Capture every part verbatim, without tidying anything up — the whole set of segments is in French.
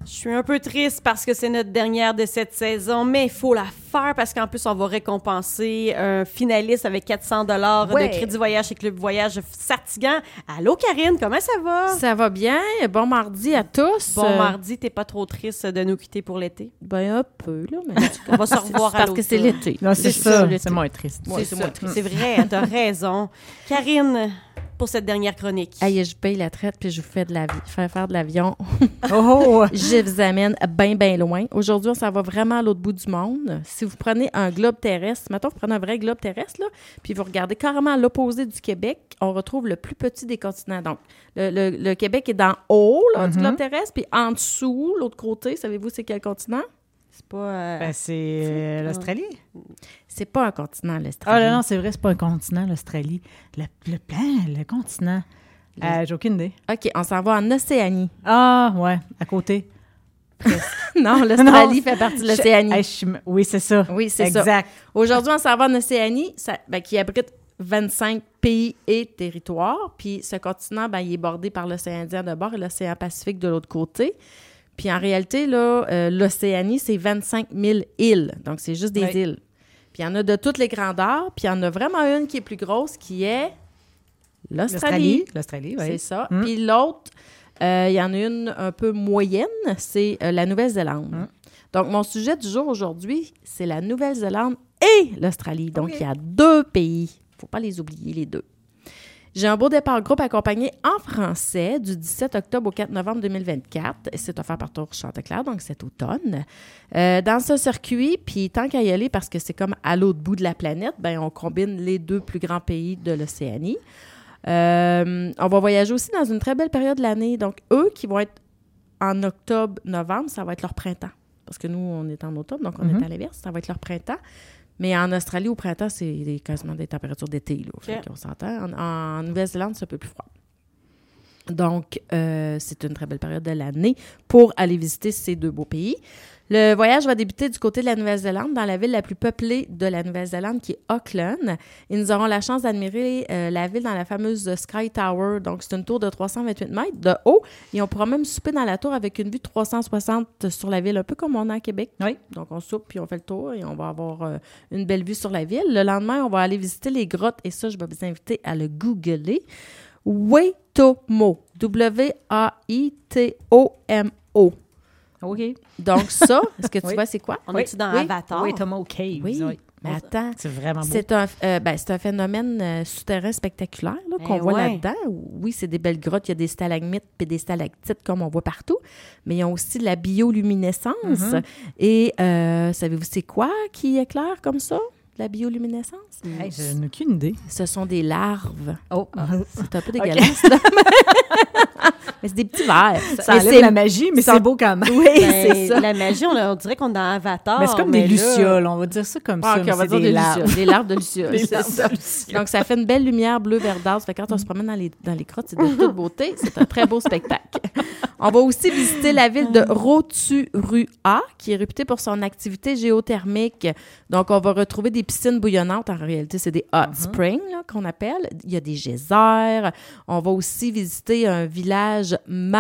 Je suis un peu triste parce que c'est notre dernière de cette saison, mais il faut la faire parce qu'en plus, on va récompenser un finaliste avec quatre cents dollars Ouais. de crédit voyage chez Club Voyage Sartigan. Allô, Karine, comment ça va? Ça va bien. Bon mardi à tous. Bon Euh, mardi, t'es pas trop triste de nous quitter pour l'été? Ben, un peu, là. Mais On va se revoir à parce que c'est l'automne. l'été. Non, c'est C'est ça. ça, l'été. C'est moins triste. C'est Ouais, ça. c'est moins triste. C'est vrai, t'as raison. Karine, pour cette dernière chronique. Aïe, je paye la traite puis je vous fais de la vie, faire faire de l'avion. Oh, oh! Je vous amène bien, bien loin. Aujourd'hui, on s'en va vraiment à l'autre bout du monde. Si vous prenez un globe terrestre, maintenant vous prenez un vrai globe terrestre, là, puis vous regardez carrément à l'opposé du Québec, on retrouve le plus petit des continents. Donc, le, le- le Québec est dans haut là, du Mhm. globe terrestre, puis en dessous, l'autre côté, savez-vous c'est quel continent? C'est pas... euh, Ben, c'est euh, l'Australie. C'est pas un continent, Ah, l'Australie. là, non, c'est vrai, c'est pas un continent, l'Australie. Le, le plan, le continent. Le- Euh, j'ai aucune idée. OK, on s'en va en Océanie. Ah, ouais, à côté. Non, l'Australie fait partie de l'Océanie. Je- hey, je suis- oui, c'est ça. Oui, c'est ça. Exact. Aujourd'hui, on s'en va en Océanie, ça- ben, qui abrite vingt-cinq pays et territoires. Puis ce continent, ben, il est bordé par l'océan Indien de bord et l'océan Pacifique de l'autre côté. Puis en réalité, là, euh, l'Océanie, c'est vingt-cinq mille îles. Donc, c'est juste des Oui. îles. Puis il y en a de toutes les grandeurs. Puis il y en a vraiment une qui est plus grosse, qui est l'Australie. L'Australie, C'est oui. ça. Mm. Puis l'autre, euh, il y en a une un peu moyenne, c'est euh, la Nouvelle-Zélande. Mm. Donc, mon sujet du jour aujourd'hui, c'est la Nouvelle-Zélande et l'Australie. Donc, Ok. il y a deux pays. Il ne faut pas les oublier, les deux. J'ai un beau départ groupe accompagné en français du dix-sept octobre au quatre novembre deux mille vingt-quatre. Et c'est offert par Tour Chanteclair, donc cet automne. Euh, dans ce circuit, puis tant qu'à y aller, parce que c'est comme à l'autre bout de la planète, ben on combine les deux plus grands pays de l'Océanie. Euh, on va voyager aussi dans une très belle période de l'année. Donc, eux qui vont être en octobre, novembre, ça va être leur printemps. Parce que nous, on est en automne, donc on Mhm. est à l'inverse. Ça va être leur printemps. Mais en Australie, au printemps, c'est des- quasiment des températures d'été. Là. Fait qu'on s'entend. En, en Nouvelle-Zélande, c'est un peu plus froid. Donc, euh, c'est une très belle période de l'année pour aller visiter ces deux beaux pays. Le voyage va débuter du côté de la Nouvelle-Zélande, dans la ville la plus peuplée de la Nouvelle-Zélande, qui est Auckland. Et nous aurons la chance d'admirer euh, la ville dans la fameuse Sky Tower. Donc, c'est une tour de trois cent vingt-huit mètres de haut. Et on pourra même souper dans la tour avec une vue de trois cent soixante sur la ville, un peu comme on a à Québec. Oui. Donc, on soupe, puis on fait le tour et on va avoir euh, une belle vue sur la ville. Le lendemain, on va aller visiter les grottes. Et ça, je vais vous inviter à le googler. Waitomo. W A I T O M O. OK. Donc ça, est-ce que tu Oui. vois c'est quoi? On Oui. est-tu dans Oui. Avatar? Oui, Tomo Caves. Oui, oui. mais attends, C'est vraiment beau. c'est un, euh, ben, c'est un phénomène euh, souterrain spectaculaire là, qu'on Eh voit ouais. là-dedans. Oui, c'est des belles grottes, il y a des stalagmites et des stalactites comme on voit partout, mais ils ont aussi de la bioluminescence. Mhm. Et euh, savez-vous c'est quoi qui éclaire comme ça, la bioluminescence? Hey, je n'ai aucune idée. Ce sont des larves. Oh, C'est un peu dégueulasse, là. Mais c'est des petits vers. ça Mais enlève c'est- la magie, mais ça- c'est beau quand même. Oui, Ben, c'est ça. La magie, on, a- on dirait qu'on est dans Avatar. Mais c'est comme mais des là- lucioles, on va dire ça comme Ah, ça. OK, mais on va c'est dire des des larves. lucioles. Des larves de lucioles, Des c'est larves ça. de lucioles. Donc, ça fait une belle lumière bleu verdâtre. Fait que quand on se promène dans les, dans les grottes, c'est de toute beauté. C'est un très beau spectacle. On va aussi visiter la ville de Rotorua, qui est réputée pour son activité géothermique. Donc, on va retrouver des piscines bouillonnantes. En réalité, c'est des hot springs là, qu'on appelle. Il y a des geysers. On va aussi visiter un village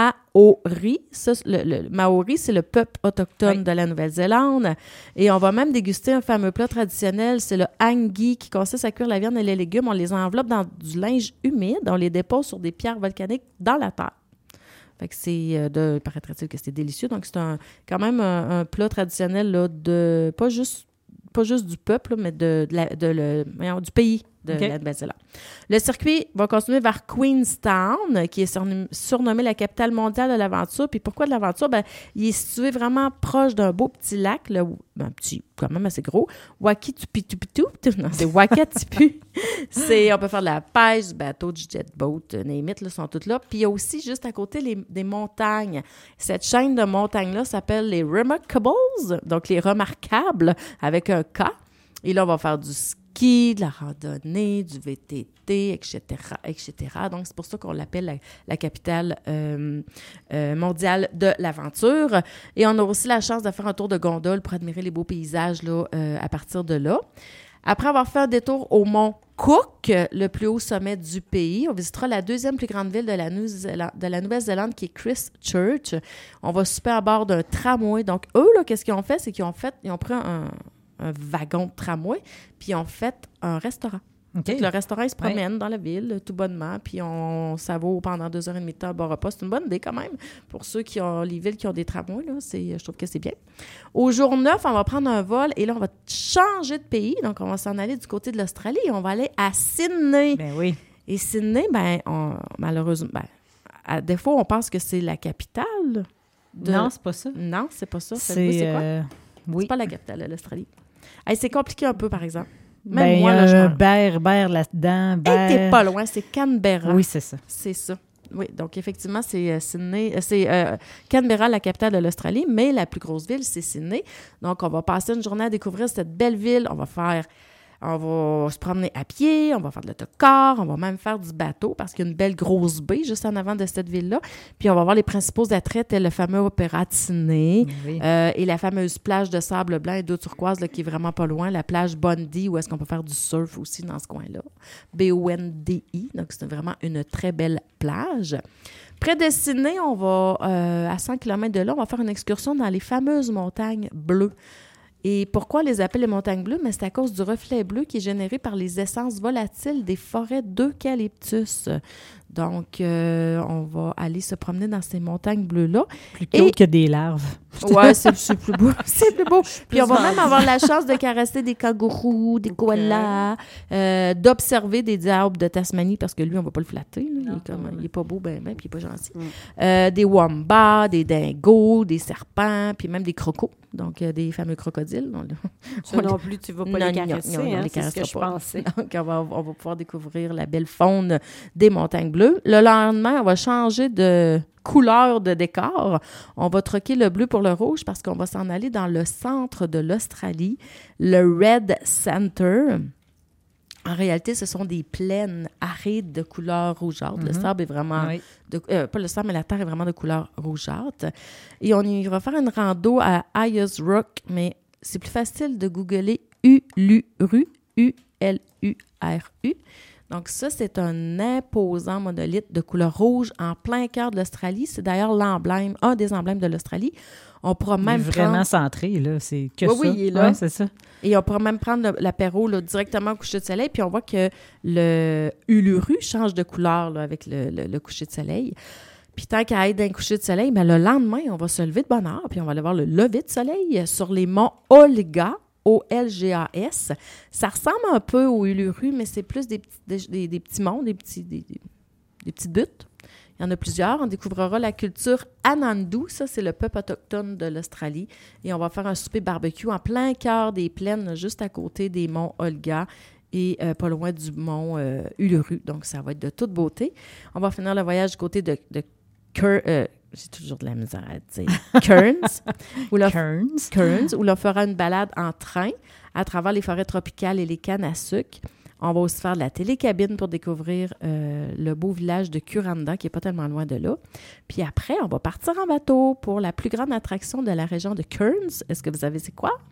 Maori. Ça, le, le- le Maori, c'est le peuple autochtone Oui. de la Nouvelle-Zélande. Et on va même déguster un fameux plat traditionnel, c'est le hangi, qui consiste à cuire la viande et les légumes. On les enveloppe dans du linge humide, on les dépose sur des pierres volcaniques dans la terre. Fait que c'est, euh, de, paraîtrait-il que c'est délicieux. Donc, c'est un, quand même un, un plat traditionnel, là, de, pas juste, pas juste du peuple, là, mais de, de la- de le, voyons, du pays de OK. la Nouvelle-Zélande. Le circuit va continuer vers Queenstown, qui est surnom- surnommée la capitale mondiale de l'aventure. Puis pourquoi de l'aventure? Ben, il est situé vraiment proche d'un beau petit lac, là, où- ben, un petit, quand même assez gros, Wakitupitu. Non, c'est Wakatipu. c'est, on peut faire de la pêche, du bateau, du jet boat, euh, les mythes là, sont toutes là. Puis il y a aussi juste à côté les, des montagnes. Cette chaîne de montagnes-là s'appelle les Remarkables, donc les remarquables, avec un K. Et là, on va faire du ski, de la randonnée, du V T T, et cetera, et cetera. Donc, c'est pour ça qu'on l'appelle la, la capitale euh, euh, mondiale de l'aventure. Et on a aussi la chance de faire un tour de gondole pour admirer les beaux paysages là, euh, à partir de là. Après avoir fait un détour au mont Cook, le plus haut sommet du pays, on visitera la deuxième plus grande ville de la, Nouvelle- de la Nouvelle-Zélande, qui est Christchurch. On va souper à bord d'un tramway. Donc, eux, là, qu'est-ce qu'ils ont fait? C'est qu'ils ont fait, ils ont pris un, un wagon de tramway, puis ils ont fait un restaurant. OK. Donc, le restaurant, il se Ouais. promène dans la ville, tout bonnement, puis on, ça vaut pendant deux heures et demie de temps à bon repas. C'est une bonne idée, quand même, pour ceux qui ont les villes qui ont des tramways, là, c'est, je trouve que c'est bien. Au jour neuf, on va prendre un vol, et là, on va changer de pays. Donc, on va s'en aller du côté de l'Australie, et on va aller à Sydney. Ben oui. Et Sydney, ben, on- malheureusement, ben, à défaut, on pense que c'est la capitale. de- Non, c'est pas ça. Non, c'est pas ça. C'est, C'est, c'est quoi? euh, oui. C'est pas la capitale de l'Australie. Hey, c'est compliqué un peu, par exemple. Même Ben, moi, il y là, a je un m'en- bear, bear là-dedans. Hey, Bear... t'es pas loin, c'est Canberra. Oui, c'est ça. C'est ça. Oui, donc effectivement, c'est euh, Sydney, euh, c'est euh, Canberra, la capitale de l'Australie, mais la plus grosse ville, c'est Sydney. Donc, on va passer une journée à découvrir cette belle ville. On va faire, on va se promener à pied, on va faire de l'autocar, on va même faire du bateau parce qu'il y a une belle grosse baie juste en avant de cette ville-là. Puis, on va voir les principaux attraits, tels le fameux opéra de Sydney. Oui. Euh, et la fameuse plage de sable blanc et d'eau turquoise là, qui est vraiment pas loin, la plage Bondi, où est-ce qu'on peut faire du surf aussi dans ce coin-là. B O N D I, donc c'est vraiment une très belle plage. Près de Sydney, on va, euh, à cent kilomètres de là, on va faire une excursion dans les fameuses montagnes bleues. Et pourquoi on les appelle les montagnes bleues? Mais c'est à cause du reflet bleu qui est généré par les essences volatiles des forêts d'eucalyptus. Donc, euh, on va aller se promener dans ces montagnes bleues-là. Plus cute et- que des larves. Ouais, c'est, c'est plus beau. C'est plus beau. Puis on va plus même vendue. avoir la chance de caresser des kangourous, des koalas, euh, d'observer des diables de Tasmanie, parce que lui, on va pas le flatter. là. Il, est comme, il est pas beau, ben, ben, puis il est pas gentil. Mm. Euh, des wombats, des dingos, des serpents, puis même des crocos. Donc, euh, des fameux crocodiles. On- Ça on- non plus, tu vas pas Non, les non, caresser, non, non, hein, les c'est ce que caressera je pas. pensais. Donc, on va, on va pouvoir découvrir la belle faune des montagnes bleues. Le lendemain, on va changer de couleur de décor. On va troquer le bleu pour le rouge parce qu'on va s'en aller dans le centre de l'Australie, le Red Center. En réalité, ce sont des plaines arides de couleur rougeâtre. Le Mhm. sable est vraiment... Oui. de- euh, pas le sable, mais la terre est vraiment de couleur rougeâtre. Et on y va faire une rando à Ayers Rock, mais c'est plus facile de googler Uluru, U L U R U. Donc ça, c'est un imposant monolithe de couleur rouge en plein cœur de l'Australie. C'est d'ailleurs l'emblème, un des emblèmes de l'Australie. On pourra Il est même vraiment prendre... centré, là. C'est que Oui, ça. oui, il est là. Ouais, c'est ça. Et on pourra même prendre le- l'apéro là, directement au coucher de soleil. Puis on voit que le Uluru change de couleur là, avec le, le- le coucher de soleil. Puis tant qu'à être d'un coucher de soleil, ben, le lendemain, on va se lever de bonne heure. Puis on va aller voir le lever de soleil sur les monts Olga, O L G A S. Ça ressemble un peu au Uluru, mais c'est plus des petits, des, des- des petits monts, des, petits, des, des- des petites buttes. Il y en a plusieurs. On découvrira la culture Anandu. Ça, c'est le peuple autochtone de l'Australie. Et on va faire un souper barbecue en plein cœur des plaines, juste à côté des monts Olga et euh, pas loin du mont euh, Uluru. Donc, ça va être de toute beauté. On va finir le voyage du côté de, de Ker- euh, j'ai toujours de la misère à dire. Kearns. où là, Kearns. Kearns, où l'on fera une balade en train à travers les forêts tropicales et les cannes à sucre. On va aussi faire de la télécabine pour découvrir euh, le beau village de Kuranda, qui n'est pas tellement loin de là. Puis après, on va partir en bateau pour la plus grande attraction de la région de Kearns. Est-ce que vous savez c'est quoi?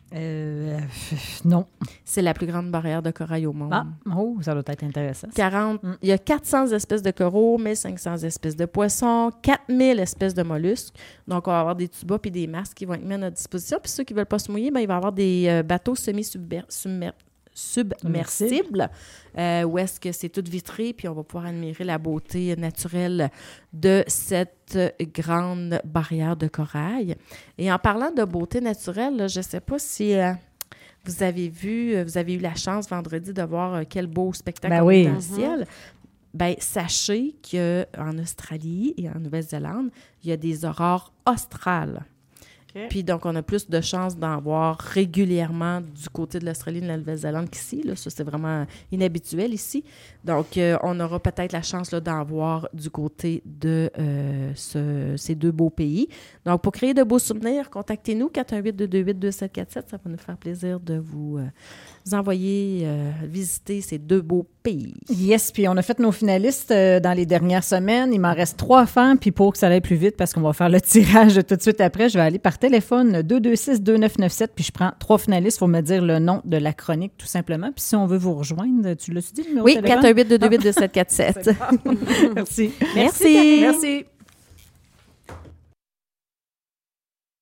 Euh, non. C'est la plus grande barrière de corail au monde. Ah, oh, ça doit être intéressant. ça. quarante, Mm. Il y a quatre cents espèces de coraux, mille cinq cents espèces de poissons, quatre mille espèces de mollusques. Donc, on va avoir des tubas puis des masques qui vont être mis à notre disposition. Puis ceux qui ne veulent pas se mouiller, ben, il va y avoir des euh, bateaux semi-submersibles. submersible, euh, où est-ce que c'est tout vitré, puis on va pouvoir admirer la beauté naturelle de cette grande barrière de corail. Et en parlant de beauté naturelle, là, je ne sais pas si euh, vous avez vu, vous avez eu la chance vendredi de voir euh, quel beau spectacle Ben on oui. a dans le ciel. Ben, sachez qu'en Australie et en Nouvelle-Zélande, il y a des aurores australes. OK. Puis donc, on a plus de chances d'en voir régulièrement du côté de l'Australie et de la Nouvelle-Zélande qu'ici. Là. Ça, c'est vraiment inhabituel ici. Donc, euh, on aura peut-être la chance là, d'en voir du côté de euh, ce- ces deux beaux pays. Donc, pour créer de beaux souvenirs, contactez-nous, quatre un huit, deux deux huit, deux sept quatre sept. Ça va nous faire plaisir de vous, euh, vous envoyer euh, visiter ces deux beaux pays. Yes, puis on a fait nos finalistes euh, dans les dernières semaines. Il m'en reste trois à faire, puis pour que ça aille plus vite, parce qu'on va faire le tirage tout de suite après, je vais aller par téléphone deux deux six deux neuf neuf sept, puis je prends trois finalistes. Il faut me dire le nom de la chronique, tout simplement. Puis si on veut vous rejoindre, tu l'as dit, le numéro Oui, de téléphone? quatre un huit deux deux huit deux sept quatre sept. Merci. Merci. Merci.